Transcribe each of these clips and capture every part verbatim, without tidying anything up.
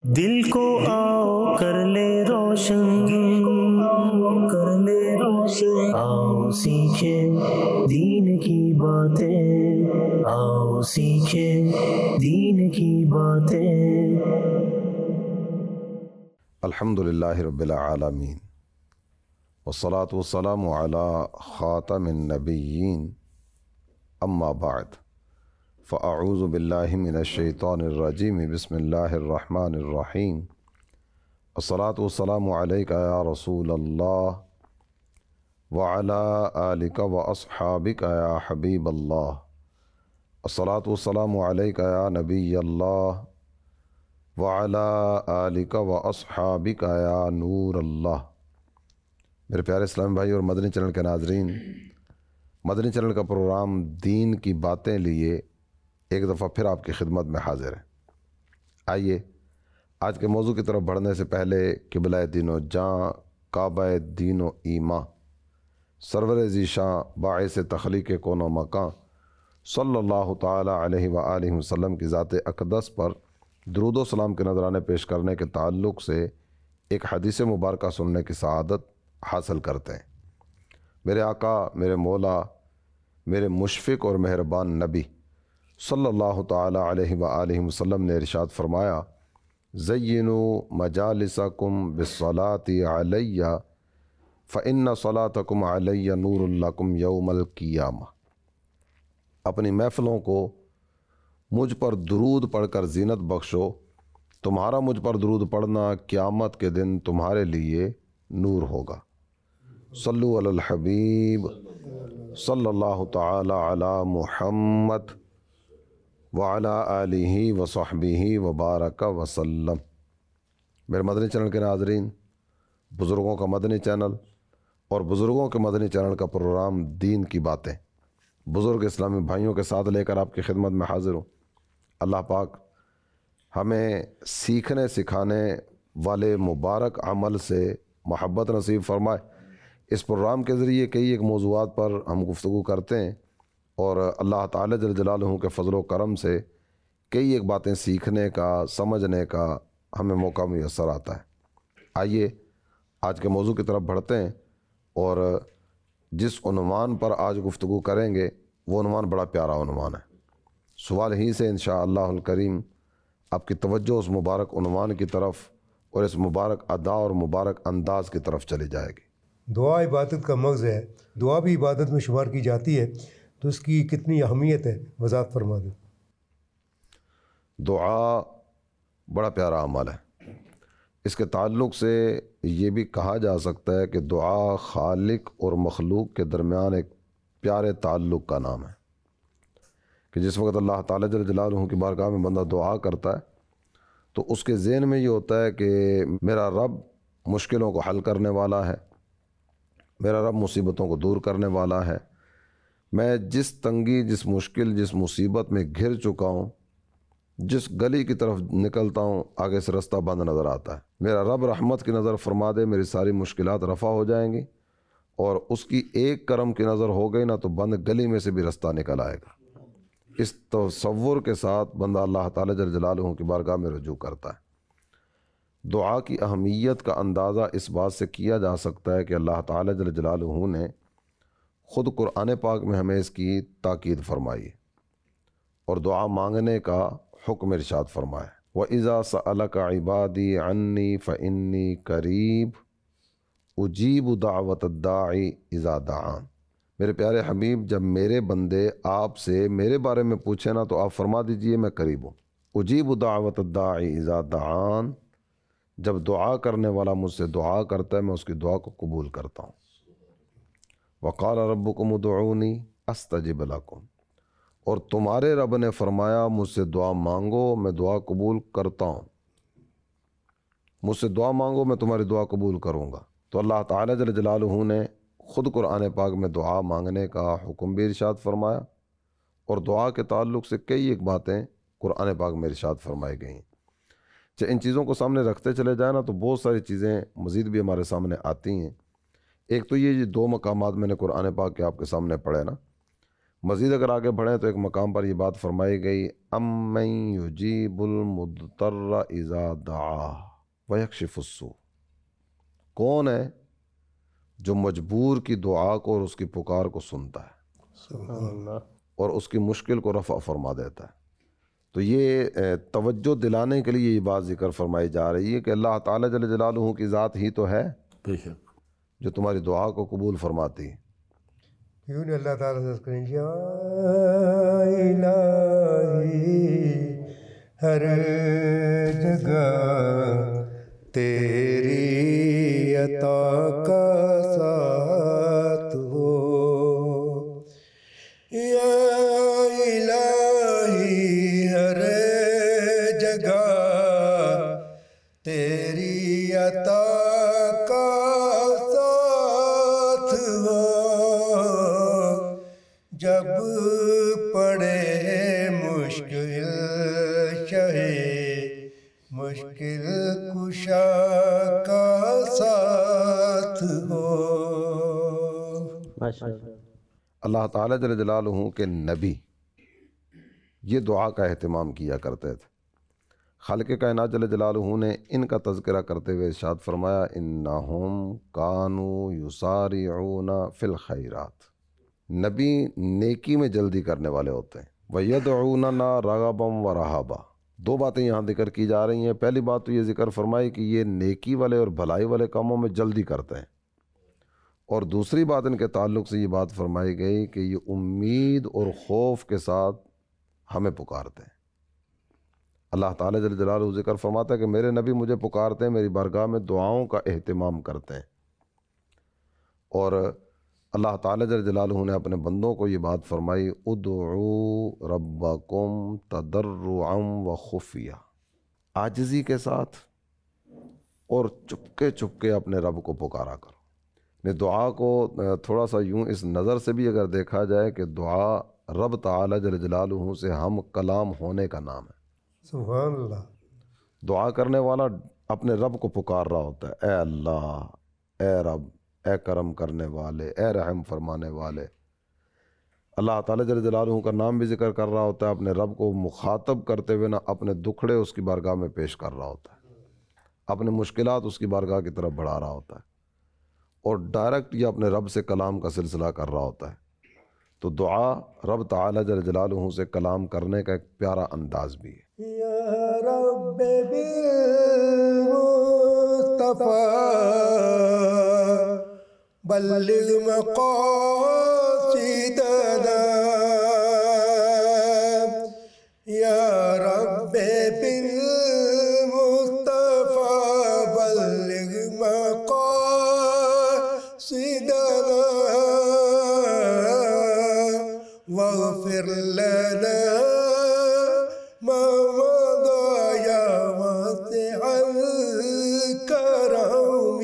دل کو آؤ کر لے روشن، کر لے روشن، آؤ سیکھے دین کی باتیں، آؤ سیکھے دین کی باتیں۔ الحمد للہ رب العالمین، والصلاة والسلام علی خاتم النبیین، اما بعد فاعوذ باللہ من الشیطان الرجیم، بسم اللہ الرحمن الرحیم۔ الصلاة والسلام علیک یا رسول اللہ وعلی آلک واصحابک یا حبیب اللہ۔ الصلاة والسلام علیک یا نبی اللہ وعلی آلک واصحابک یا نور اللہ۔ میرے پیارے اسلام بھائی اور مدنی چینل کے ناظرین، مدنی چینل کا پروگرام دین کی باتیں لیے ایک دفعہ پھر آپ کی خدمت میں حاضر ہے۔ آئیے آج کے موضوع کی طرف بڑھنے سے پہلے قبلہ دین و جاں، کعبہ دین و ایمان، سرور ذیشاں، باعث تخلیق کون و مکان، صلی اللہ تعالی علیہ وآلہ وسلم کی ذات اقدس پر درود و سلام کے نذرانے پیش کرنے کے تعلق سے ایک حدیث مبارکہ سننے کی سعادت حاصل کرتے ہیں۔ میرے آقا، میرے مولا، میرے مشفق اور مہربان نبی صلی اللہ تعالی علیہ وآلہ وسلم نے ارشاد فرمایا، زینوا مجالسکم بالصلاۃ علی فإن صلاتکم علی نور لکم یوم القیامہ۔ اپنی محفلوں کو مجھ پر درود پڑھ کر زینت بخشو، تمہارا مجھ پر درود پڑھنا قیامت کے دن تمہارے لیے نور ہوگا۔ صلو علی الحبیب صلی اللہ تعالی علی محمد وعلی آلہ وصحبہ وبارک وسلم۔ میرے مدنی چینل کے ناظرین، بزرگوں کا مدنی چینل اور بزرگوں کے مدنی چینل کا پروگرام دین کی باتیں بزرگ اسلامی بھائیوں کے ساتھ لے کر آپ کی خدمت میں حاضر ہوں۔ اللہ پاک ہمیں سیکھنے سکھانے والے مبارک عمل سے محبت نصیب فرمائے۔ اس پروگرام کے ذریعے کئی ایک موضوعات پر ہم گفتگو کرتے ہیں اور اللہ تعالی جل جلالہ کے فضل و کرم سے کئی ایک باتیں سیکھنے کا، سمجھنے کا ہمیں موقع میسر آتا ہے۔ آئیے آج کے موضوع کی طرف بڑھتے ہیں اور جس عنوان پر آج گفتگو کریں گے وہ عنوان بڑا پیارا عنوان ہے۔ سوال ہی سے انشاءاللہ الکریم آپ کی توجہ اس مبارک عنوان کی طرف اور اس مبارک ادا اور مبارک انداز کی طرف چلی جائے گی۔ دعا عبادت کا مغز ہے، دعا بھی عبادت میں شمار کی جاتی ہے، تو اس کی کتنی اہمیت ہے وضاحت فرما دیں۔ دعا بڑا پیارا عمل ہے۔ اس کے تعلق سے یہ بھی کہا جا سکتا ہے کہ دعا خالق اور مخلوق کے درمیان ایک پیارے تعلق کا نام ہے، کہ جس وقت اللہ تعالی جل جلالہ کی بارگاہ میں بندہ دعا کرتا ہے تو اس کے ذہن میں یہ ہوتا ہے کہ میرا رب مشکلوں کو حل کرنے والا ہے، میرا رب مصیبتوں کو دور کرنے والا ہے، میں جس تنگی، جس مشکل، جس مصیبت میں گھر چکا ہوں، جس گلی کی طرف نکلتا ہوں آگے سے رستہ بند نظر آتا ہے، میرا رب رحمت کی نظر فرما دے، میری ساری مشکلات رفع ہو جائیں گی، اور اس کی ایک کرم کی نظر ہو گئی نا تو بند گلی میں سے بھی رستہ نکل آئے گا۔ اس تصور کے ساتھ بندہ اللہ تعالی جل جلالہ کی بارگاہ میں رجوع کرتا ہے۔ دعا کی اہمیت کا اندازہ اس بات سے کیا جا سکتا ہے کہ اللہ تعالی جل جلالہ نے خود قرآن پاک میں ہمیں اس کی تاکید فرمائی ہے اور دعا مانگنے کا حکم ارشاد فرمایا۔ وَإِذَا سَأَلَكَ عِبَادِي عَنِّي فَإِنِّي قَرِيبٌ اُجِیبُ دَعْوَةَ الدَّاعِ إِذَا دَعَانِ۔ میرے پیارے حبیب، جب میرے بندے آپ سے میرے بارے میں پوچھیں نا تو آپ فرما دیجئے میں قریب ہوں۔ اُجِیبُ دَعْوَةَ الدَّاعِ إِذَا دَعَانِ، جب دعا کرنے والا مجھ سے دعا کرتا ہے میں اس کی دعا کو قبول کرتا ہوں۔ وَقَالَ رَبُّكُمُ ادْعُونِي أَسْتَجِبْ لَكُمْ، اور تمہارے رب نے فرمایا مجھ سے دعا مانگو میں دعا قبول کرتا ہوں، مجھ سے دعا مانگو میں تمہاری دعا قبول کروں گا۔ تو اللہ تعالی جل جلالہ نے خود قرآن پاک میں دعا مانگنے کا حکم بھی ارشاد فرمایا اور دعا کے تعلق سے کئی ایک باتیں قرآن پاک میں ارشاد فرمائی گئیں۔ جب ان چیزوں کو سامنے رکھتے چلے جائیں نا تو بہت ساری چیزیں مزید بھی ہمارے سامنے آتی ہیں۔ ایک تو یہ دو مقامات میں نے قرآن پاک کے آپ کے سامنے پڑھے نا، مزید اگر آگے بڑھیں تو ایک مقام پر یہ بات فرمائی گئی، امن یجیب المضطر اذا دعا ویکشف السوء، کون ہے جو مجبور کی دعا کو اور اس کی پکار کو سنتا ہے سبحان اللہ۔ اور اس کی مشکل کو رفع فرما دیتا ہے۔ تو یہ توجہ دلانے کے لیے یہ بات ذکر فرمائی جا رہی ہے کہ اللہ تعالیٰ جل جلالہ کی ذات ہی تو ہے بے شک جو تمہاری دعا کو قبول فرماتی ہے۔ کیوں نہیں اللہ تعالیٰ سے کریں گے، یا الہی ہر جگہ تیری عطا کا ساتھ ہو، یا الہی ہر جگہ تیری عطا کا ساتھ ہو، جب پڑے مشکل شہے مشکل کشا کا ساتھ ہو۔ اللہ تعالیٰ جل جلالہ کے نبی یہ دعا کا اہتمام کیا کرتے تھے۔ خالق کائنات جل جلالہ نے ان کا تذکرہ کرتے ہوئے ارشاد فرمایا، انہم کانوا یسارعون فی الخیرات، نبی نیکی میں جلدی کرنے والے ہوتے ہیں، وَيَدْعُونَنَا رَغَبًا وَرَهَبًا۔ دو باتیں یہاں ذکر کی جا رہی ہیں۔ پہلی بات تو یہ ذکر فرمائی کہ یہ نیکی والے اور بھلائی والے کاموں میں جلدی کرتے ہیں، اور دوسری بات ان کے تعلق سے یہ بات فرمائی گئی کہ یہ امید اور خوف کے ساتھ ہمیں پکارتے ہیں۔ اللہ تعالیٰ جل جلالہ ذکر فرماتا ہے کہ میرے نبی مجھے پکارتے ہیں، میری بارگاہ میں دعاؤں کا اہتمام کرتے ہیں، اور اللہ تعالیٰ جل جلالہ نے اپنے بندوں کو یہ بات فرمائی، ادعوا ربکم تضرعا وخفیہ، عاجزی کے ساتھ اور چپکے چپکے اپنے رب کو پکارا کرو۔ دعا کو تھوڑا سا یوں اس نظر سے بھی اگر دیکھا جائے کہ دعا رب تعالیٰ جل جلالہ سے ہم کلام ہونے کا نام ہے۔ سبحان اللہ۔ دعا کرنے والا اپنے رب کو پکار رہا ہوتا ہے، اے اللہ، اے رب، اے کرم کرنے والے، اے رحم فرمانے والے۔ اللہ تعالیٰ جل جلالہ کا نام بھی ذکر کر رہا ہوتا ہے، اپنے رب کو مخاطب کرتے ہوئے نہ اپنے دکھڑے اس کی بارگاہ میں پیش کر رہا ہوتا ہے، اپنے مشکلات اس کی بارگاہ کی طرف بڑھا رہا ہوتا ہے، اور ڈائریکٹ یہ اپنے رب سے کلام کا سلسلہ کر رہا ہوتا ہے۔ تو دعا رب تعالیٰ جل جلالہ سے کلام کرنے کا ایک پیارا انداز بھی ہے۔ یا رب بالمصطفیٰ بلغ مقاصدنا، یا رب بالمصطفیٰ بلغ مقاصدنا، واغفر لنا ما مضى يا واسع الكرم۔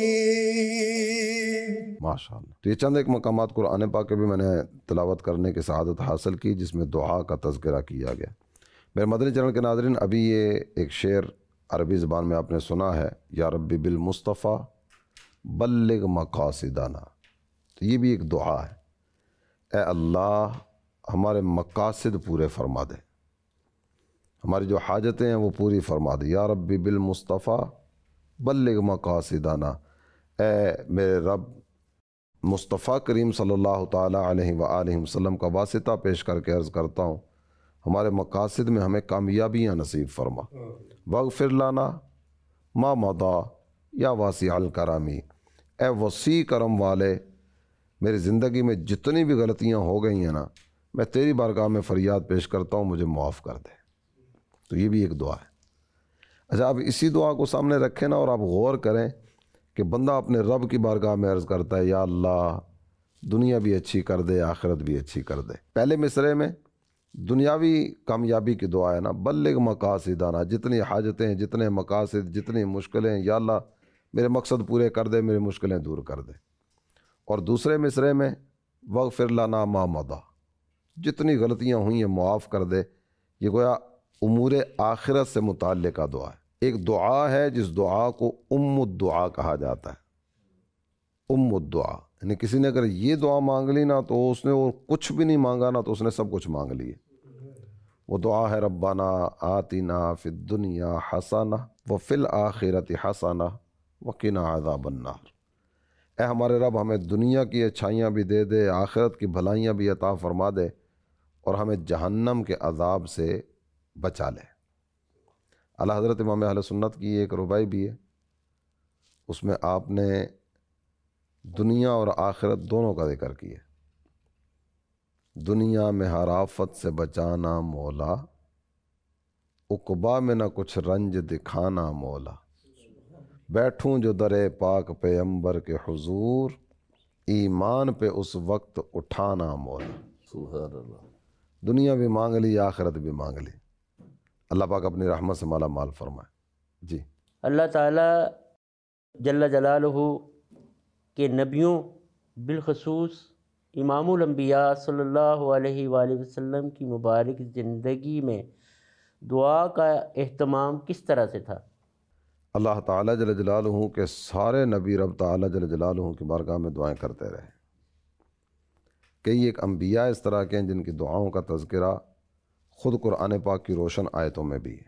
ماشاء اللہ۔ تو یہ چند ایک مقامات قرآن پاک کے بھی میں نے تلاوت کرنے کی سعادت حاصل کی جس میں دعا کا تذکرہ کیا گیا۔ میرے مدنی چینل کے ناظرین، ابھی یہ ایک شعر عربی زبان میں آپ نے سنا ہے، یا ربی بالمصطفیٰ بلغ مقاصدنا، تو یہ بھی ایک دعا ہے، اے اللہ ہمارے مقاصد پورے فرما دے، ہماری جو حاجتیں ہیں وہ پوری فرما دے۔ یا ربی بالمصطفیٰ بلغ مقاصدنا، اے میرے رب مصطفیٰ کریم صلی اللہ تعالیٰ علیہ وآلہ وسلم کا واسطہ پیش کر کے عرض کرتا ہوں، ہمارے مقاصد میں ہمیں کامیابیاں نصیب فرما۔ واغفر لنا ما مضى یا واسع الکرامی، اے وسیع کرم والے، میری زندگی میں جتنی بھی غلطیاں ہو گئی ہیں نا، میں تیری بارگاہ میں فریاد پیش کرتا ہوں، مجھے معاف کر دے۔ تو یہ بھی ایک دعا ہے۔ اچھا، آپ اسی دعا کو سامنے رکھیں نا، اور آپ غور کریں کہ بندہ اپنے رب کی بارگاہ میں عرض کرتا ہے، یا اللہ دنیا بھی اچھی کر دے، آخرت بھی اچھی کر دے۔ پہلے مصرعے میں دنیاوی کامیابی کی دعا ہے نا، بلغ مقاصدنا، جتنی حاجتیں ہیں، جتنے مقاصد، جتنی مشکلیں، یا اللہ میرے مقصد پورے کر دے، میری مشکلیں دور کر دے۔ اور دوسرے مصرعے میں واغفر لنا ما مضى، جتنی غلطیاں ہوئی ہیں معاف کر دے۔ یہ گویا امور آخرت سے متعلقہ دعا ہے۔ ایک دعا ہے جس دعا کو ام الدعا کہا جاتا ہے، ام الدعا، یعنی کسی نے اگر یہ دعا مانگ لی نا تو اس نے اور کچھ بھی نہیں مانگا نا تو اس نے سب کچھ مانگ لیے. وہ دعا ہے ربنا آتنا فی الدنیا حسنہ وفی الآخرۃ حسنہ وقنا عذاب النار. اے ہمارے رب ہمیں دنیا کی اچھائیاں بھی دے دے، آخرت کی بھلائیاں بھی عطا فرما دے، اور ہمیں جہنم کے عذاب سے بچا لے. اعلیٰ حضرت امام اہل سنت کی ایک ربائی بھی ہے، اس میں آپ نے دنیا اور آخرت دونوں کا ذکر کیا. دنیا میں ہر آفت سے بچانا مولا، عقبا میں نہ کچھ رنج دکھانا مولا، بیٹھوں جو درے پاک پیغمبر کے حضور، ایمان پہ اس وقت اٹھانا مولا. سبحان اللہ. دنیا بھی مانگ لی، آخرت بھی مانگ لی. اللہ پاک اپنی رحمت سے مالا مال فرمائے. جی. اللہ تعالیٰ جل جلالہ کے نبیوں بالخصوص امام الانبیاء صلی اللہ علیہ وآلہ وسلم کی مبارک زندگی میں دعا کا اہتمام کس طرح سے تھا؟ اللہ تعالیٰ جل جلالہ کے سارے نبی رب تعالیٰ جل جلالہ کی بارگاہ میں دعائیں کرتے رہے. کئی ایک انبیاء اس طرح کے ہیں جن کی دعاؤں کا تذکرہ خود قرآن پاک کی روشن آیتوں میں بھی ہے.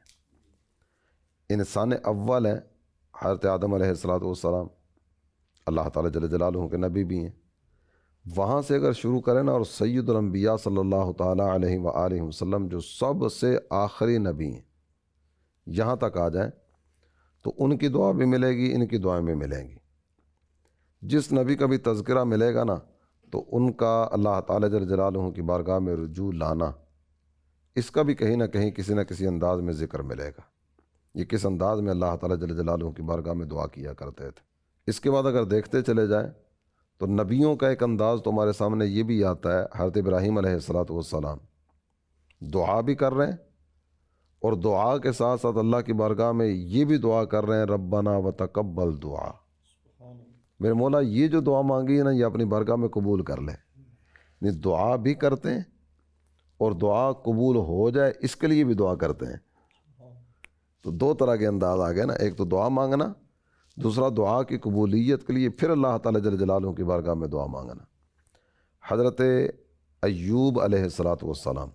انسان اول ہیں حضرت آدم علیہ الصلاۃ والسلام، اللہ تعالیٰ جل جلالہ کے نبی بھی ہیں. وہاں سے اگر شروع کریں نا، اور سید الانبیاء صلی اللہ تعالیٰ علیہ وآلہ وسلم جو سب سے آخری نبی ہیں یہاں تک آ جائیں تو ان کی دعا بھی ملے گی، ان کی دعائیں بھی ملیں گی. جس نبی کا بھی تذکرہ ملے گا نا تو ان کا اللہ تعالیٰ جل جلالہ کی بارگاہ میں رجوع لانا، اس کا بھی کہیں نہ کہیں کسی نہ کسی انداز میں ذکر ملے گا. یہ کس انداز میں اللہ تعالیٰ جل جلالہ کی بارگاہ میں دعا کیا کرتے تھے. اس کے بعد اگر دیکھتے چلے جائیں تو نبیوں کا ایک انداز تو ہمارے سامنے یہ بھی آتا ہے. حضرت ابراہیم علیہ الصلاۃ والسلام دعا بھی کر رہے ہیں، اور دعا کے ساتھ ساتھ اللہ کی بارگاہ میں یہ بھی دعا کر رہے ہیں ربنا وتقبل دعا، میرے مولا یہ جو دعا مانگی ہے نا یہ اپنی بارگاہ میں قبول کر لے. نہیں، دعا بھی کرتے ہیں اور دعا قبول ہو جائے اس کے لیے بھی دعا کرتے ہیں. تو دو طرح کے انداز آ گئے نا، ایک تو دعا مانگنا، دوسرا دعا کی قبولیت کے لیے پھر اللہ تعالیٰ جل جلالہ کی بارگاہ میں دعا مانگنا. حضرت ایوب علیہ الصلاۃ والسلام،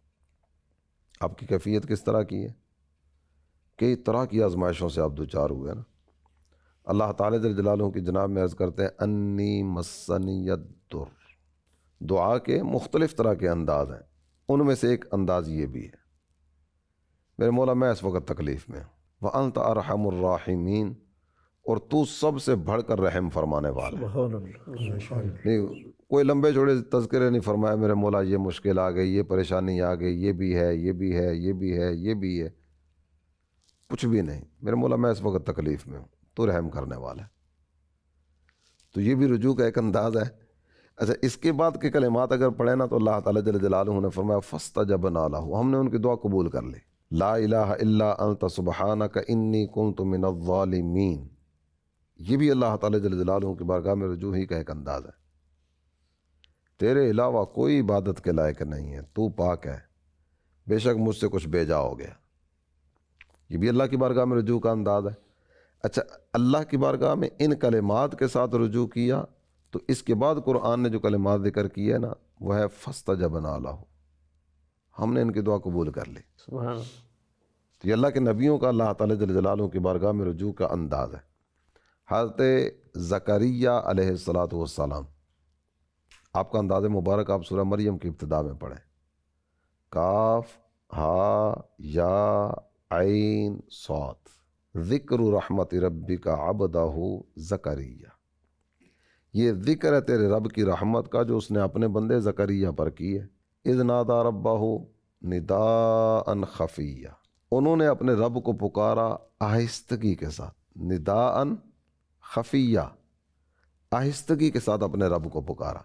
آپ کی کیفیت کس طرح کی ہے؟ کئی طرح کی آزمائشوں سے آپ دوچار ہوئے نا. اللہ تعالیٰ جل جلالہ کی جناب میں عرض کرتے ہیں انی مسنی الضر. دعا کے مختلف طرح کے انداز ہیں، ان میں سے ایک انداز یہ بھی ہے میرے مولا میں اس وقت تکلیف میں ہوں، وَأَنْتَ أَرْحَمُ الرَّاحِمِينَ، اور تو سب سے بڑھ کر رحم فرمانے والا ہے. نہیں کوئی لمبے چوڑے تذکرے نہیں فرمایا میرے مولا یہ مشکل آ گئی، یہ پریشانی آ گئی، یہ بھی ہے، یہ بھی ہے، یہ بھی ہے، یہ بھی ہے، کچھ بھی نہیں. میرے مولا میں اس وقت تکلیف میں ہوں، تو رحم کرنے والا ہے. تو یہ بھی رجوع کا ایک انداز ہے. اچھا، اس کے بعد کے کلمات اگر پڑھیں نا تو اللہ تعالیٰ جل جلالہ نے فرمایا فاستجبنا لہ، ہم نے ان کی دعا قبول کر لی. لا الہ الا انت سبحانک انی کنت من الظالمین، یہ بھی اللہ تعالیٰ جل جلالہ کی بارگاہ میں رجوع ہی کا ایک انداز ہے. تیرے علاوہ کوئی عبادت کے لائق نہیں ہے، تو پاک ہے، بے شک مجھ سے کچھ بیجا ہو گیا. یہ بھی اللہ کی بارگاہ میں رجوع کا انداز ہے. اچھا، اللہ کی بارگاہ میں ان کلمات کے ساتھ رجوع کیا تو اس کے بعد قرآن نے جو کلمات ذکر کیے ہے نا وہ ہے فاستجبنا لہ، ہم نے ان کی دعا قبول کر لی. سبحان اللہ. تو یہ اللہ کے نبیوں کا اللہ تعالیٰ جل جلالہ کی بارگاہ میں رجوع کا انداز ہے. حضرت زکریا علیہ الصلاۃ والسلام، آپ کا انداز مبارک آپ سورہ مریم کی ابتدا میں پڑھیں، کاف ہا یا عین صاد، ذکر رحمت ربک عبدہ زکریا، یہ ذکر ہے تیرے رب کی رحمت کا جو اس نے اپنے بندے زکریا پر کی ہے. اذ نادى ربہ نداء خفیہ، انہوں نے اپنے رب کو پکارا آہستگی کے ساتھ. نداء خفیہ، آہستگی کے ساتھ اپنے رب کو پکارا.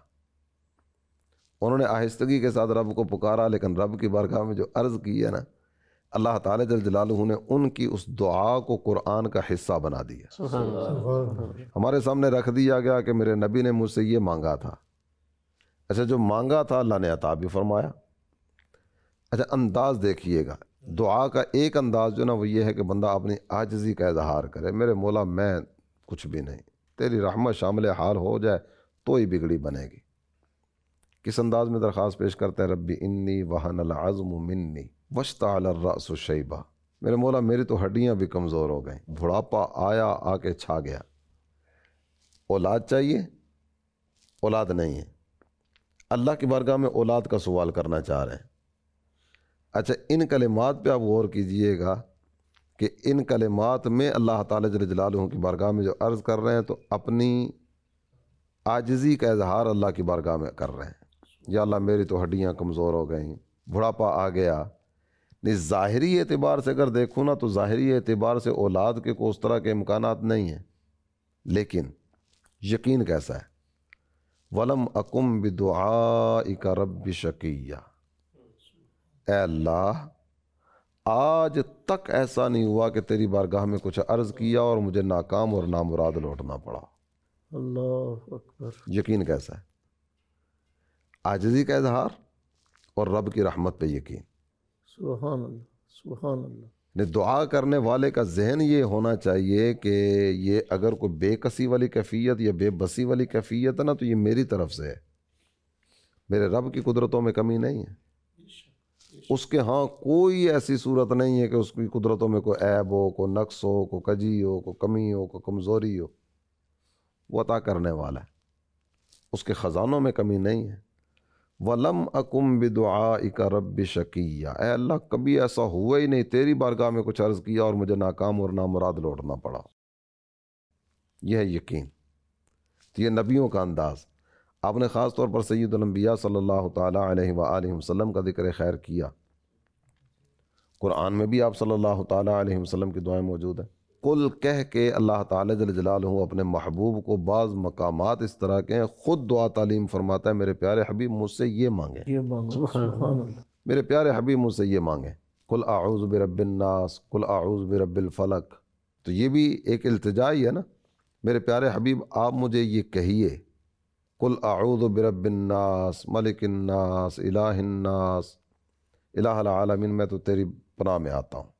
انہوں نے آہستگی کے ساتھ رب کو پکارا، لیکن رب کی بارگاہ میں جو عرض کی ہے نا اللہ تعالیٰ جل جلالہ نے ان کی اس دعا کو قرآن کا حصہ بنا دیا. ہمارے سامنے رکھ دیا گیا کہ میرے نبی نے مجھ سے یہ مانگا تھا. اچھا، جو مانگا تھا اللہ نے عطا بھی فرمایا. اچھا، انداز دیکھیے گا دعا کا. ایک انداز جو نا وہ یہ ہے کہ بندہ اپنی عاجزی کا اظہار کرے، میرے مولا میں کچھ بھی نہیں، تیری رحمت شامل حال ہو جائے تو ہی بگڑی بنے گی۔ کس انداز میں درخواست پیش کرتے ہیں؟ ربی انی وہن العظم منی واشتعل الرأس شیبہ، میرے مولا میری تو ہڈیاں بھی کمزور ہو گئیں، بڑھاپا آیا آ کے چھا گیا۔ اولاد چاہیے، اولاد نہیں ہے، اللہ کی بارگاہ میں اولاد کا سوال کرنا چاہ رہے ہیں۔ اچھا، ان کلمات پہ آپ غور کیجئے گا کہ ان کلمات میں اللہ تعالیٰ جل جلالہ کی بارگاہ میں جو عرض کر رہے ہیں تو اپنی عاجزی کا اظہار اللہ کی بارگاہ میں کر رہے ہیں۔ یا اللہ میری تو ہڈیاں کمزور ہو گئیں، بڑھاپا آ گیا۔ نہیں، ظاہری اعتبار سے اگر دیکھوں نا تو ظاہری اعتبار سے اولاد کے کو اس طرح کے امکانات نہیں ہیں، لیکن یقین کیسا ہے؟ وَلَمْ أَكُمْ بِدُعَائِكَ رَبِّ شَقِيًّا، اے اللہ آج تک ایسا نہیں ہوا کہ تیری بارگاہ میں کچھ عرض کیا اور مجھے ناکام اور نامراد لوٹنا پڑا۔ اللہ اکبر۔ یقین کیسا ہے؟ عاجزی کا اظہار اور رب کی رحمت پہ یقین۔ سبحان اللہ، سبحان اللہ۔ نے دعا کرنے والے کا ذہن یہ ہونا چاہیے کہ یہ اگر کوئی بے کسی والی کیفیت یا بے بسی والی کیفیت ہے نا تو یہ میری طرف سے ہے، میرے رب کی قدرتوں میں کمی نہیں ہے۔ اس کے ہاں کوئی ایسی صورت نہیں ہے کہ اس کی قدرتوں میں کوئی عیب ہو، کوئی نقص ہو، کوئی کجی ہو، کوئی کمی ہو، کوئی کمزوری ہو۔ وہ عطا کرنے والا ہے، اس کے خزانوں میں کمی نہیں ہے۔ وَلَمْ أَكُمْ بِدُعَائِكَ رَبِّ شَقِيًّا، اے اللہ کبھی ایسا ہوا ہی نہیں تیری بارگاہ میں کچھ عرض کیا اور مجھے ناکام اور نامراد لوٹنا پڑا۔ یہ ہے یقین، یہ نبیوں کا انداز۔ آپ نے خاص طور پر سید الانبیاء صلی اللہ تعالیٰ علیہ وآلہ وسلم کا ذکر خیر کیا۔ قرآن میں بھی آپ صلی اللہ تعالیٰ علیہ وسلم کی دعائیں موجود ہیں۔ کل کہہ کے اللہ تعالیٰ جل جلالہ اپنے محبوب کو بعض مقامات اس طرح کے ہیں، خود دعا تعلیم فرماتا ہے، میرے پیارے حبیب مجھ سے یہ مانگیں، یہ مانگو، سبحان اللہ۔ میرے پیارے حبیب مجھ سے یہ مانگیں، قل اعوذ برب الناس، قل اعوذ برب الفلق۔ تو یہ بھی ایک التجا ہی ہے نا، میرے پیارے حبیب آپ مجھے یہ کہیے، قل اعوذ برب الناس ملک الناس الہ الناس الہ العالمین، میں تو تیری پناہ میں آتا ہوں،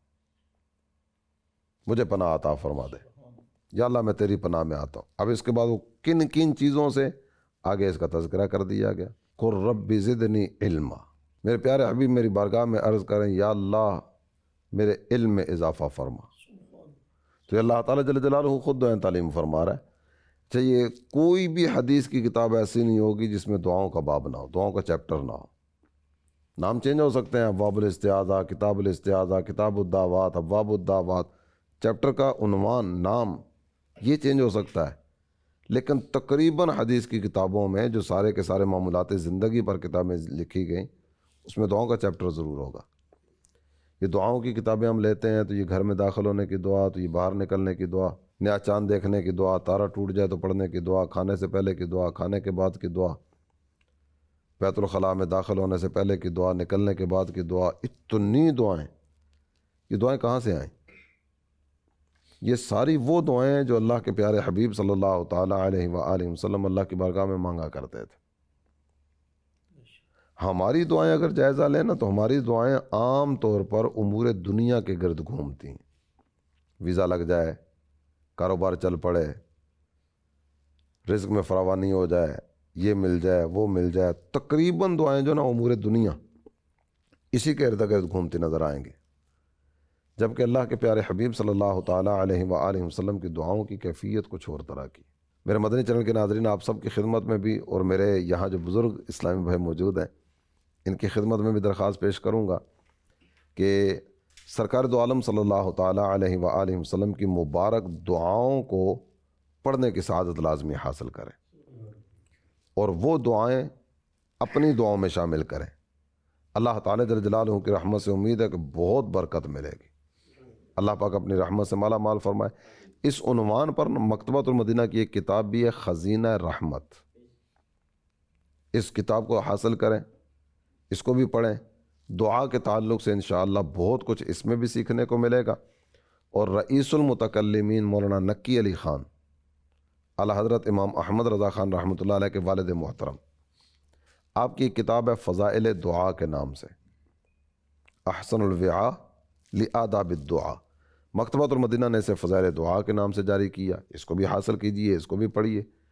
مجھے پناہ عطا فرما دے، یا اللہ میں تیری پناہ میں آتا ہوں۔ اب اس کے بعد وہ کن کن چیزوں سے آگے اس کا تذکرہ کر دیا گیا، قل رب زدنی علما، میرے پیارے حبیب میری بارگاہ میں عرض کریں یا اللہ میرے علم میں اضافہ فرما۔ تو اللہ تعالیٰ جل جلالہ خود دعائیں تعلیم فرما رہا ہے۔ چاہیے کوئی بھی حدیث کی کتاب ایسی نہیں ہوگی جس میں دعاؤں کا باب نہ ہو، دعاؤں کا چیپٹر نہ ہو۔ نام چینج ہو سکتے ہیں، ابواب الاستعاذہ، کتاب الاستعاذہ، کتاب الدعوات، ابواب الدعوات، چیپٹر کا عنوان، نام یہ چینج ہو سکتا ہے، لیکن تقریباً حدیث کی کتابوں میں جو سارے کے سارے معمولات زندگی پر کتابیں لکھی گئیں اس میں دعاؤں کا چیپٹر ضرور ہوگا۔ یہ دعاؤں کی کتابیں ہم لیتے ہیں تو یہ گھر میں داخل ہونے کی دعا، تو یہ باہر نکلنے کی دعا، نیا چاند دیکھنے کی دعا، تارا ٹوٹ جائے تو پڑھنے کی دعا، کھانے سے پہلے کی دعا، کھانے کے بعد کی دعا، بیت الخلاء میں داخل ہونے سے پہلے کی دعا، نکلنے کے بعد کی دعا، اتنی دعائیں۔ یہ دعائیں کہاں سے آئیں؟ یہ ساری وہ دعائیں جو اللہ کے پیارے حبیب صلی اللہ تعالیٰ علیہ وآلہ وسلم اللہ کی بارگاہ میں مانگا کرتے تھے۔ ہماری دعائیں اگر جائزہ لیں نا تو ہماری دعائیں عام طور پر امور دنیا کے گرد گھومتی ہیں، ویزا لگ جائے، کاروبار چل پڑے، رزق میں فراوانی ہو جائے، یہ مل جائے، وہ مل جائے، تقریباً دعائیں جو نا امور دنیا اسی کے ارد گرد گھومتی نظر آئیں گے، جبکہ اللہ کے پیارے حبیب صلی اللہ تعالیٰ علیہ وآلہ وسلم کی دعاؤں کی کیفیت کچھ اور طرح کی۔ میرے مدنی چینل کے ناظرین، آپ سب کی خدمت میں بھی اور میرے یہاں جو بزرگ اسلامی بھائی موجود ہیں ان کی خدمت میں بھی درخواست پیش کروں گا کہ سرکار دو عالم صلی اللہ تعالیٰ علیہ وآلہ وسلم کی مبارک دعاؤں کو پڑھنے کی سعادت لازمی حاصل کریں اور وہ دعائیں اپنی دعاؤں میں شامل کریں۔ اللہ تعالیٰ جل جلالہ کی رحمت سے امید ہے کہ بہت برکت ملے گی، اللہ پاک اپنی رحمت سے مالا مال فرمائے۔ اس عنوان پر مکتبۃ المدینہ کی ایک کتاب بھی ہے، خزینہ رحمت۔ اس کتاب کو حاصل کریں، اس کو بھی پڑھیں، دعا کے تعلق سے انشاءاللہ بہت کچھ اس میں بھی سیکھنے کو ملے گا۔ اور رئیس المتکلمین مولانا نکی علی خان، اعلیٰ حضرت امام احمد رضا خان رحمۃ اللہ علیہ کے والد محترم، آپ کی ایک کتاب ہے فضائل دعا کے نام سے، احسن الوعاء لآداب الدعاء، مکتبۃ المدینہ نے اسے فضائل دعا کے نام سے جاری کیا۔ اس کو بھی حاصل کیجئے، اس کو بھی پڑھیے،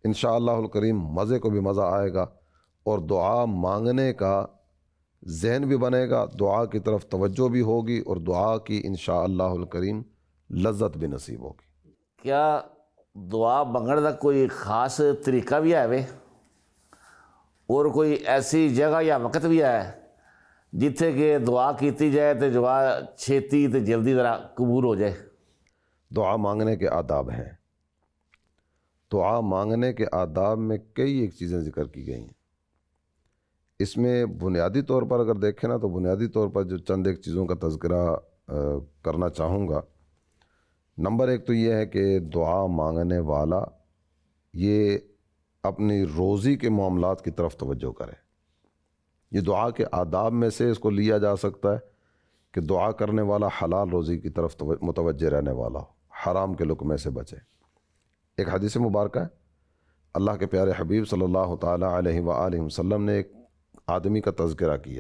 انشاءاللہ الکریم مزے کو بھی مزہ آئے گا اور دعا مانگنے کا ذہن بھی بنے گا، دعا کی طرف توجہ بھی ہوگی اور دعا کی انشاءاللہ الکریم لذت بھی نصیب ہوگی۔ کیا دعا منگنے کا کوئی خاص طریقہ بھی ہے وے اور کوئی ایسی جگہ یا وقت بھی ہے جتھے کہ دعا کیتی جائے تو دعا چھیتی تو جلدی ذرا قبول ہو جائے؟ دعا مانگنے کے آداب ہیں۔ دعا مانگنے کے آداب میں کئی ایک چیزیں ذکر کی گئی ہیں۔ اس میں بنیادی طور پر اگر دیکھیں نا تو بنیادی طور پر جو چند ایک چیزوں کا تذکرہ کرنا چاہوں گا، نمبر ایک تو یہ ہے کہ دعا مانگنے والا یہ اپنی روزی کے معاملات کی طرف توجہ کرے۔ یہ دعا کے آداب میں سے اس کو لیا جا سکتا ہے کہ دعا کرنے والا حلال روزی کی طرف متوجہ رہنے والا ہو، حرام کے لقمے سے بچے۔ ایک حدیث مبارکہ ہے، اللہ کے پیارے حبیب صلی اللہ تعالیٰ علیہ وآلہ وسلم نے ایک آدمی کا تذکرہ کیا۔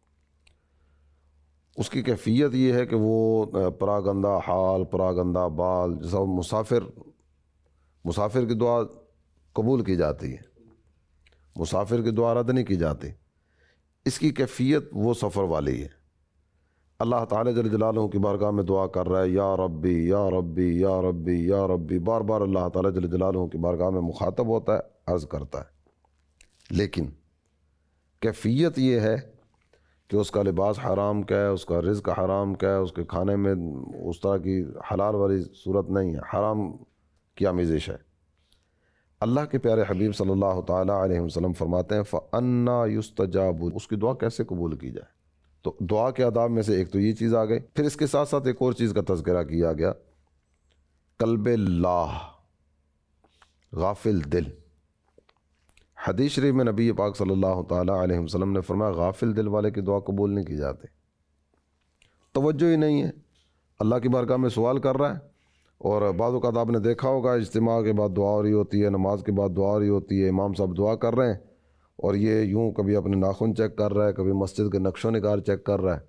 اس کی کیفیت یہ ہے کہ وہ پراگندہ حال، پراگندہ بال، جیسا مسافر مسافر کی دعا قبول کی جاتی ہے، مسافر کی دعا رد نہیں کی جاتی، اس کی کیفیت وہ سفر والی ہے۔ اللہ تعالیٰ جل جلالہ کی بارگاہ میں دعا کر رہا ہے، یا ربی یا ربی یا ربی یا ربی، بار بار اللہ تعالیٰ جل جلالہ کی بارگاہ میں مخاطب ہوتا ہے، عرض کرتا ہے، لیکن کیفیت یہ ہے کہ اس کا لباس حرام کا ہے، اس کا رزق حرام کا ہے، اس کے کھانے میں اس طرح کی حلال والی صورت نہیں ہے، حرام کی آمیزش ہے۔ اللہ کے پیارے حبیب صلی اللہ تعالیٰ علیہ وسلم فرماتے ہیں فَأَنَّا يُسْتَجَابُ، اس کی دعا کیسے قبول کی جائے؟ تو دعا کے آداب میں سے ایک تو یہ چیز آ گئی، پھر اس کے ساتھ ساتھ ایک اور چیز کا تذکرہ کیا گیا، قلب اللہ، غافل دل۔ حدیث شریف میں نبی پاک صلی اللہ تعالیٰ علیہ وسلم نے فرمایا غافل دل والے کی دعا قبول نہیں کی جاتی، توجہ ہی نہیں ہے، اللہ کی بارگاہ میں سوال کر رہا ہے، اور بعض اوقات آپ نے دیکھا ہوگا اجتماع کے بعد دعا ہو رہی ہوتی ہے، نماز کے بعد دعا ہو رہی ہوتی ہے، امام صاحب دعا کر رہے ہیں اور یہ یوں کبھی اپنے ناخن چیک کر رہا ہے، کبھی مسجد کے نقش و نگار چیک کر رہا ہے،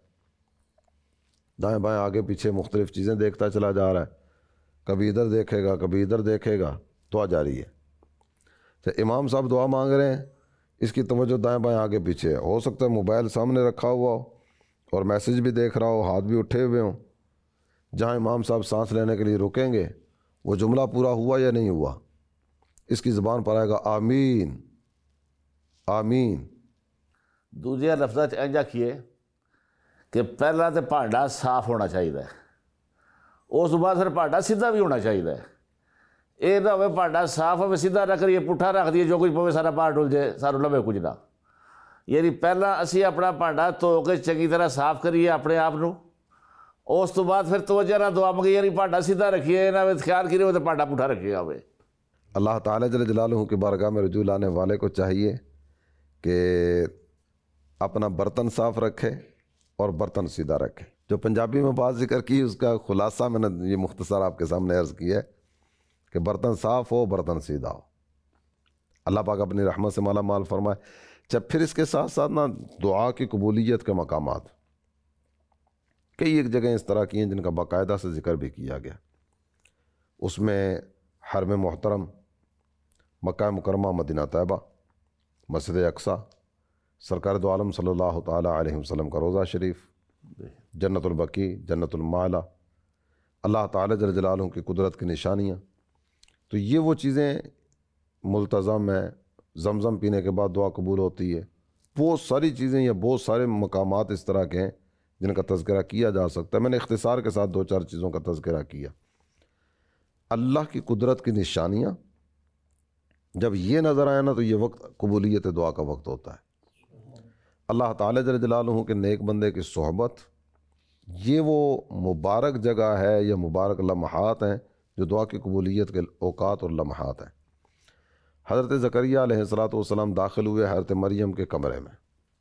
دائیں بائیں آگے پیچھے مختلف چیزیں دیکھتا چلا جا رہا ہے، کبھی ادھر دیکھے گا کبھی ادھر دیکھے گا، دعا جاری ہے۔ تو امام صاحب دعا مانگ رہے ہیں، اس کی توجہ دائیں بائیں آگے پیچھے ہے، ہو سکتا ہے موبائل سامنے رکھا ہوا ہو اور میسج بھی دیکھ رہا ہو، ہاتھ بھی اٹھے ہوئے ہوں۔ جہاں امام صاحب سانس لینے کے لیے رکیں گے وہ جملہ پورا ہوا یا نہیں ہوا، اس کی زبان پر آئے گا آمین آمین۔ دوسرے لفظ انجا کیے کہ پہلا تو بھانڈا صاف ہونا چاہیے، اس بعد پھر بھانڈا سیدھا بھی ہونا چاہیے۔ یہ نہ ہوئے بھانڈا صاف ہوئے سیدھا رکھ دیے پٹھا رکھ دیے جو کچھ پوے سارا باہر ڈل جائے، سارا لبے کچھ نہ۔ یعنی پہلا اسی اپنا بھانڈا دھو کے چنگی طرح صاف کریے اپنے آپ نو، اس تو بعد پھر توجہ نہ دعا منگی، یعنی بھانڈا سیدھا رکھیے نہ خیال کریے تو بھانڈا پٹھا رکھیے ہوئے۔ اللہ تعالیٰ جل جلالہ کی بارگاہ میں رجوع لانے والے کو چاہیے کہ اپنا برتن صاف رکھے اور برتن سیدھا رکھے۔ جو پنجابی میں بات ذکر کی اس کا خلاصہ میں نے یہ مختصر آپ کے سامنے عرض کیا ہے کہ برتن صاف ہو برتن سیدھا ہو، اللہ پاک اپنی رحمت سے مالا مال فرمائے۔ جب پھر اس کے ساتھ ساتھ نا دعا کی قبولیت کے مقامات کئی ایک جگہیں اس طرح کی ہیں جن کا باقاعدہ سے ذکر بھی کیا گیا، اس میں حرم محترم، مکہ مکرمہ، مدینہ طیبہ، مسجد اقصیٰ، سرکار دو عالم صلی اللہ تعالیٰ علیہ وسلم کا روضہ شریف، جنت البقیع، جنت المعلا، اللہ تعالیٰ جل جلالہ کی قدرت کی نشانیاں، تو یہ وہ چیزیں ملتزم ہیں۔ زمزم پینے کے بعد دعا قبول ہوتی ہے، بہت ساری چیزیں یا بہت سارے مقامات اس طرح کے ہیں جن کا تذکرہ کیا جا سکتا ہے۔ میں نے اختصار کے ساتھ دو چار چیزوں کا تذکرہ کیا۔ اللہ کی قدرت کی نشانیاں جب یہ نظر آئے نا تو یہ وقت قبولیت دعا کا وقت ہوتا ہے۔ اللہ تعالیٰ جل جلالہ کے نیک بندے کی صحبت، یہ وہ مبارک جگہ ہے یا مبارک لمحات ہیں جو دعا کی قبولیت کے اوقات اور لمحات ہیں۔ حضرت زکریا علیہ الصلاۃ والسلام داخل ہوئے حضرت مریم کے کمرے میں،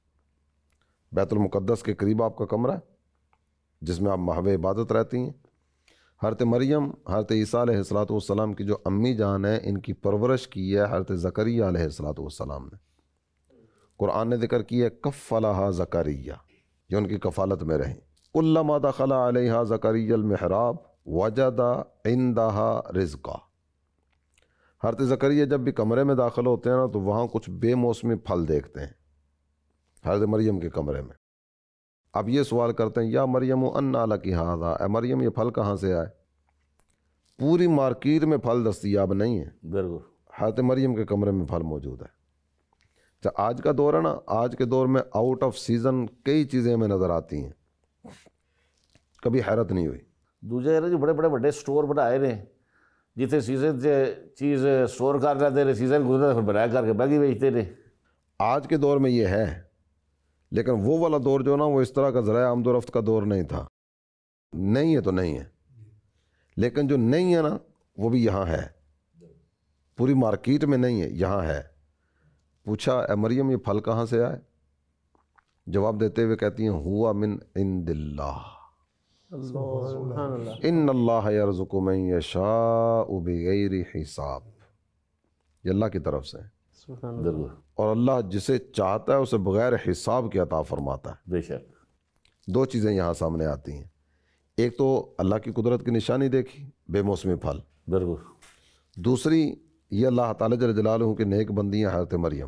بیت المقدس کے قریب آپ کا کمرہ ہے جس میں آپ محو عبادت رہتی ہیں۔ حضرت مریم حضرت عیسیٰ علیہ الصلاۃ والسلام کی جو امی جان ہیں ان کی پرورش کی ہے حضرت زکریا علیہ الصلاۃ والسلام نے۔ قرآن نے ذکر کی ہے کفلہا زکریا، یہ ان کی کفالت میں رہیں۔ کلما دخل علیہا زکریا المحراب وجد عندہا رزقا، حضرت زکریا جب بھی کمرے میں داخل ہوتے ہیں نا تو وہاں کچھ بے موسمی پھل دیکھتے ہیں حضرت مریم کے کمرے میں. اب یہ سوال کرتے ہیں یا مریم انا لکی ھذا، اے مریم یہ پھل کہاں سے آئے؟ پوری مارکیٹ میں پھل دستیاب نہیں ہے، بالکل حضرت مریم کے کمرے میں پھل موجود ہے. آج کا دور ہے نا، آج کے دور میں آؤٹ آف سیزن کئی چیزیں ہمیں نظر آتی ہیں، کبھی حیرت نہیں ہوئی. دوجے جو بڑے بڑے بڑے سٹور بنائے نے جتنے سیزن چیز سٹور کر لیتے ہیں، سیزن گزرے پھر بنا کر کے باقی بیچتے ہیں. آج کے دور میں یہ ہے، لیکن وہ والا دور جو نا وہ اس طرح کا ذرائع آمد و رفت کا دور نہیں تھا. نہیں ہے تو نہیں ہے، لیکن جو نہیں ہے نا وہ بھی یہاں ہے، پوری مارکیٹ میں نہیں ہے، یہاں ہے. پوچھا اے مریم یہ پھل کہاں سے آئے؟ جواب دیتے ہوئے کہتی ہیں ہوا من عند اللہ، ان اللہ یرزق من یشاء بغیر حساب. یہ اللہ کی طرف سے ہے، بالکل، اور اللہ جسے چاہتا ہے اسے بغیر حساب کے عطا فرماتا ہے. بے شک. دو چیزیں یہاں سامنے آتی ہیں، ایک تو اللہ کی قدرت کی نشانی دیکھی بے موسمی پھل، بالکل. دوسری یہ اللہ تعالیٰ جل جلالہ کی نیک بندیاں حضرت مریم.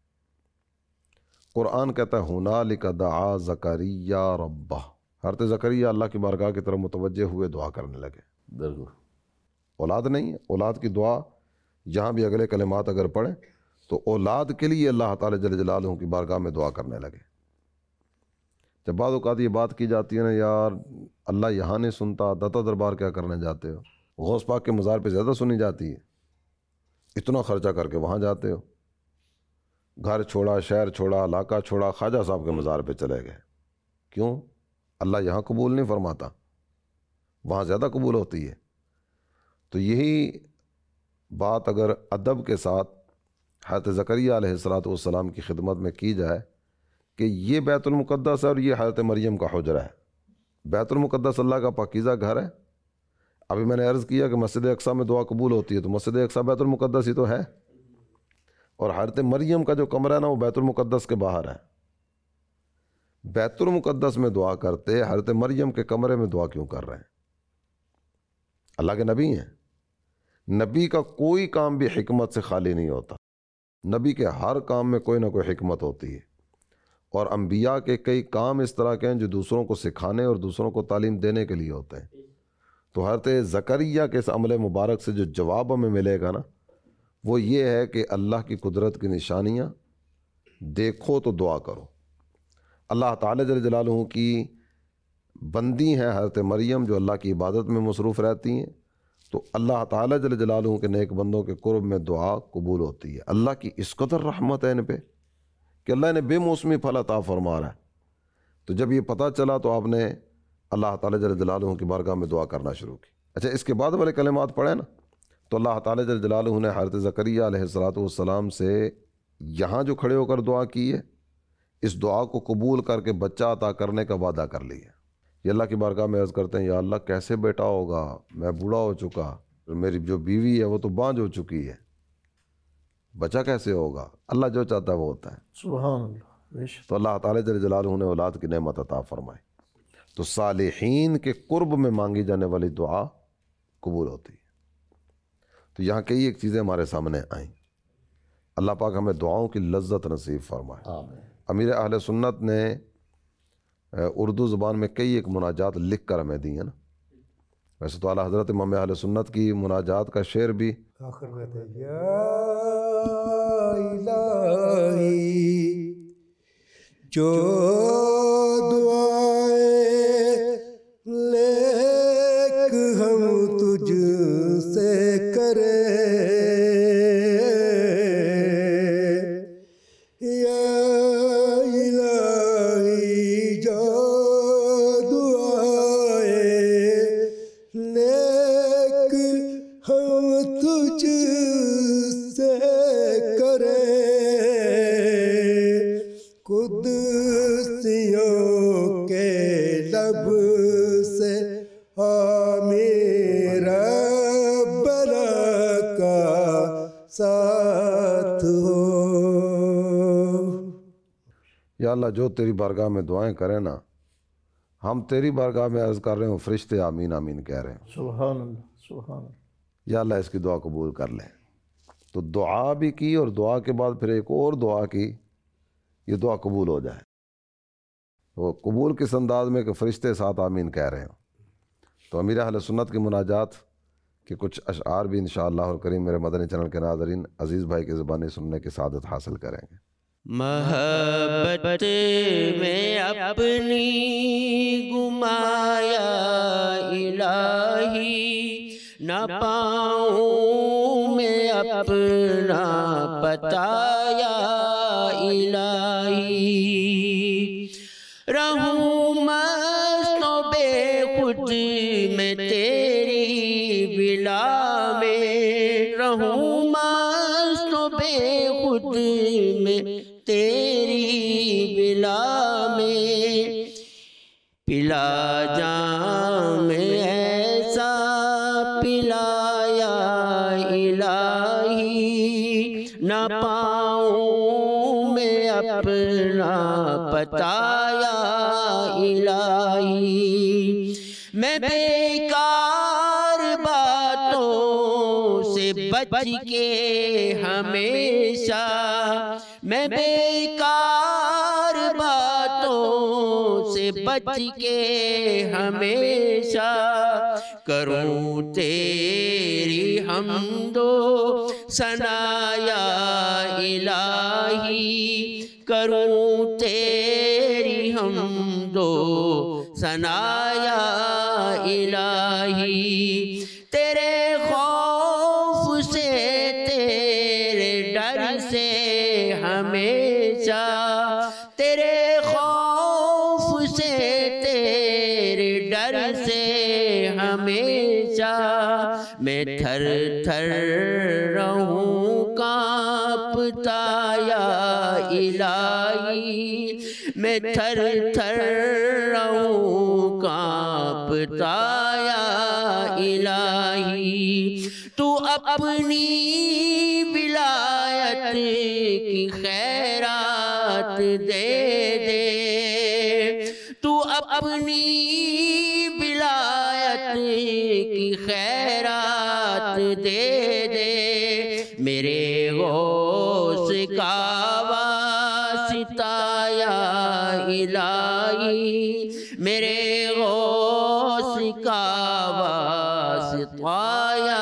قرآن کہتا ہے ہنالک دعا زکریا ربہ، حضرت زکریا اللہ کی بارگاہ کی طرف متوجہ ہوئے دعا کرنے لگے. بالکل. اولاد نہیں ہے، اولاد کی دعا جہاں بھی اگلے کلمات اگر پڑھیں تو اولاد کے لیے اللہ تعالیٰ جل جلالہ کی بارگاہ میں دعا کرنے لگے. جب بعض اوقات یہ بات کی جاتی ہے نا یار اللہ یہاں نہیں سنتا، داتا دربار کیا کرنے جاتے ہو؟ غوث پاک کے مزار پہ زیادہ سنی جاتی ہے، اتنا خرچہ کر کے وہاں جاتے ہو، گھر چھوڑا، شہر چھوڑا، علاقہ چھوڑا، خواجہ صاحب کے مزار پہ چلے گئے. کیوں؟ اللہ یہاں قبول نہیں فرماتا، وہاں زیادہ قبول ہوتی ہے. تو یہی بات اگر ادب کے ساتھ حضرت زکریا علیہ الصلاۃ والسلام کی خدمت میں کی جائے کہ یہ بیت المقدس ہے اور یہ حضرت مریم کا حجرہ ہے. بیت المقدس اللہ کا پاکیزہ گھر ہے. ابھی میں نے عرض کیا کہ مسجد اقصیٰ میں دعا قبول ہوتی ہے، تو مسجد اقصیٰ بیت المقدس ہی تو ہے، اور حضرت مریم کا جو کمرہ ہے نا وہ بیت المقدس کے باہر ہے. بیت المقدس میں دعا کرتے، حضرت مریم کے کمرے میں دعا کیوں کر رہے ہیں؟ اللہ کے نبی ہیں، نبی کا کوئی کام بھی حکمت سے خالی نہیں ہوتا. نبی کے ہر کام میں کوئی نہ کوئی حکمت ہوتی ہے، اور انبیاء کے کئی کام اس طرح کے ہیں جو دوسروں کو سکھانے اور دوسروں کو تعلیم دینے کے لیے ہوتے ہیں. تو حضرت زکریا کے اس عمل مبارک سے جو جواب ہمیں ملے گا نا وہ یہ ہے کہ اللہ کی قدرت کی نشانیاں دیکھو تو دعا کرو. اللہ تعالیٰ جل جلالہ کی بندی ہیں حضرت مریم جو اللہ کی عبادت میں مصروف رہتی ہیں، تو اللہ تعالیٰ جل جلالہ کے نیک بندوں کے قرب میں دعا قبول ہوتی ہے. اللہ کی اس قدر رحمت ہے ان پہ کہ اللہ نے بے موسمی پھل عطا فرما رہا ہے. تو جب یہ پتہ چلا تو آپ نے اللہ تعالیٰ جل جلالہ کی بارگاہ میں دعا کرنا شروع کی. اچھا اس کے بعد والے کلمات پڑھیں نا تو اللہ تعالیٰ جل جلالہ نے حضرت زکریا علیہ الصلاۃ والسلام سے یہاں جو کھڑے ہو کر دعا کی ہے اس دعا کو قبول کر کے بچہ عطا کرنے کا وعدہ کر لیا. یہ اللہ کی بارگاہ میں عرض کرتے ہیں یا اللہ کیسے بیٹا ہوگا، میں بوڑھا ہو چکا، میری جو بیوی ہے وہ تو بانجھ ہو چکی ہے، بچہ کیسے ہوگا؟ اللہ جو چاہتا ہے وہ ہوتا ہے. سبحان اللہ. تو اللہ تعالیٰ جل جلالہ نے اولاد کی نعمت عطا فرمائی. تو صالحین کے قرب میں مانگی جانے والی دعا قبول ہوتی ہے. تو یہاں کئی ایک چیزیں ہمارے سامنے آئیں. اللہ پاک ہمیں دعاؤں کی لذت نصیب فرمائے. آمین. امیر اہل سنت نے اردو زبان میں کئی ایک مناجات لکھ کر ہمیں دی ہیں نا. ویسے تو اعلیٰ حضرت امام اہل سنت کی مناجات کا شعر بھی آخر میں ہے یا الہی جو دعائیں لیک ہم تجھ سے کریں، یا الہی جو دعائیں لیک ہم تجھ سے کریں، قدسیوں کے لب سے آمین ربنا کا ساتھ ہو. یا اللہ جو تیری بارگاہ میں دعائیں کریں نا ہم تیری بارگاہ میں عرض کر رہے ہوں، فرشتے آمین آمین کہہ رہے ہیں. سبحان اللہ. سبحان اللہ. یا اللہ اس کی دعا قبول کر لیں. تو دعا بھی کی اور دعا کے بعد پھر ایک اور دعا کی، یہ دعا قبول ہو جائے۔ وہ قبول کس انداز میں کہ فرشتے ساتھ آمین کہہ رہے ہوں۔ تو امیر اہل سنت کی مناجات کے کچھ اشعار بھی انشاءاللہ الکریم میرے مدنی چینل کے ناظرین عزیز بھائی کی زبانی سننے کی سعادت حاصل کریں گے۔ محبت میں اپنی گمایا الہی، نہ پاؤں میں اپنا پتایا الہی، رہوں مست و بے خود میں تیری بلا میں، رہوں مست و بے خود میں تیری بلا میں، پلا جام ایسا پلایا الہی، نہ پاؤں میں اپنا پتایا الہی، میں بیکار باتوں سے بچ کے ہمیشہ، میں بیکار باتوں سے بچ کے ہمیشہ کروں تیری حمد و ثنا یا الہی، کروں تیری حمد و ثنا یا الہی، تیرے خوف سے تیرے ڈر سے ہمیشہ، تیرے خوف سے تیرے ڈر سے ہمیشہ میں تھر تھر رہوں کانپتا یا الہی، میں تھر تھر رہوں کانپتا یا الہی، تو اپنی ولایت کی خیرات دے دے، تو اپنی ولایت کی خیرات دے دے، میرے غوث کا واسطہ یا الہی، میرے غوث کا واسطہ یا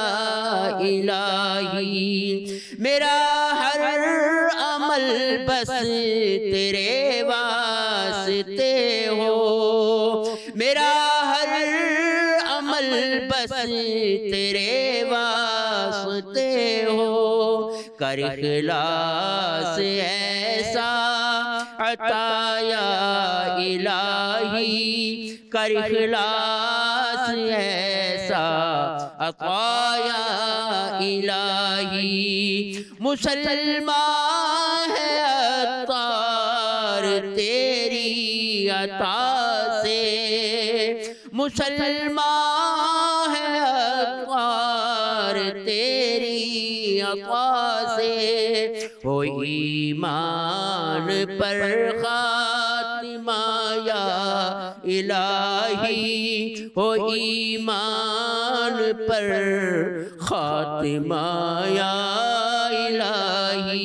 الہی، میرا ہر عمل بس تیرے واسطے ہو، میرا ہر عمل بس تیرے واسطے ہو، کر اخلاص ایسا عطا یا الہی، کر اخلاص ایسا عطا یا الہی، مسلمان ہے عطار تیری عطا سے، مسلمان ہے عطار تیری عطا سے، ہو ایمان پر خاتمہ یا الہی، ہو ایمان پر خاتمہ یا الہی،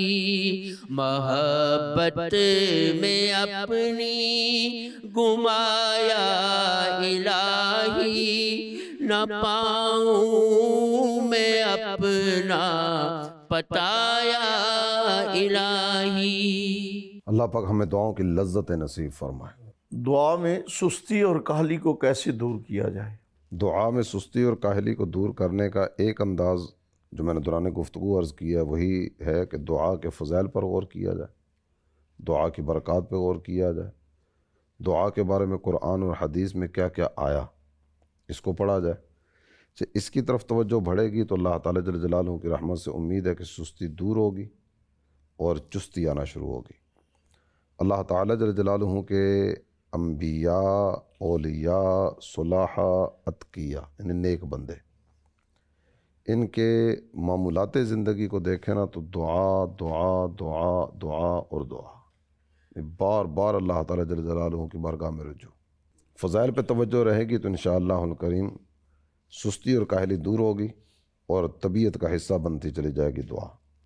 محبت میں اپنی گمایا الہی، نہ پاؤں میں اپنا پتایا الہی۔ اللہ پاک ہمیں دعاؤں کی لذت نصیب فرمائے۔ دعا میں سستی اور کاہلی کو کیسے دور کیا جائے؟ دعا میں سستی اور کاہلی کو دور کرنے کا ایک انداز جو میں نے دوران گفتگو عرض کیا ہے وہی ہے کہ دعا کے فضائل پر غور کیا جائے، دعا کی برکات پہ غور کیا جائے، دعا کے بارے میں قرآن اور حدیث میں کیا کیا آیا اس کو پڑھا جائے۔ اس کی طرف توجہ بڑھے گی تو اللہ تعالیٰ جل جلالہ کی رحمت سے امید ہے کہ سستی دور ہوگی اور چستی آنا شروع ہوگی۔ اللہ تعالیٰ جل جلالہ کے انبیاء، اولیاء، صلاحہ، اتقیاء یعنی نیک بندے، ان کے معمولات زندگی کو دیکھیں نا تو دعا دعا دعا دعا اور دعا، بار بار اللہ تعالیٰ جل جلالہ کی بارگاہ میں رجوع۔ فضائل پہ توجہ رہے گی تو انشاءاللہ الکریم سستی اور کاہلی دور ہوگی اور طبیعت کا حصہ بنتی چلی جائے گی دعا۔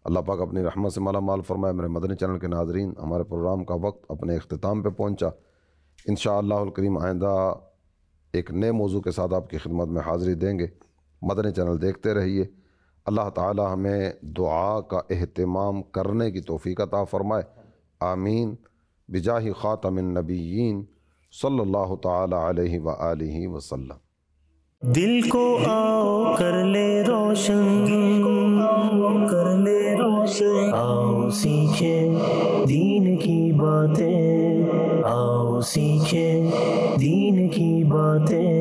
اللہ پاک اپنی رحمت سے مالا مال فرمائے۔ میرے مدنی چینل کے ناظرین، ہمارے پروگرام کا وقت اپنے اختتام پہ پہنچا۔ انشاءاللہ الکریم آئندہ ایک نئے موضوع کے ساتھ آپ کی خدمت میں حاضری دیں گے۔ مدنی چینل دیکھتے رہیے۔ اللہ تعالی ہمیں دعا کا اہتمام کرنے کی توفیق عطا فرمائے، آمین، بجاہ خاتم النبیین صلی اللہ تعالی علیہ وآلہ وسلم۔ دل کو آؤ کر لے روشن، کر لے روشن، آؤ سیکھیں دین کی باتیں، آؤ سیکھیں دین کی باتیں۔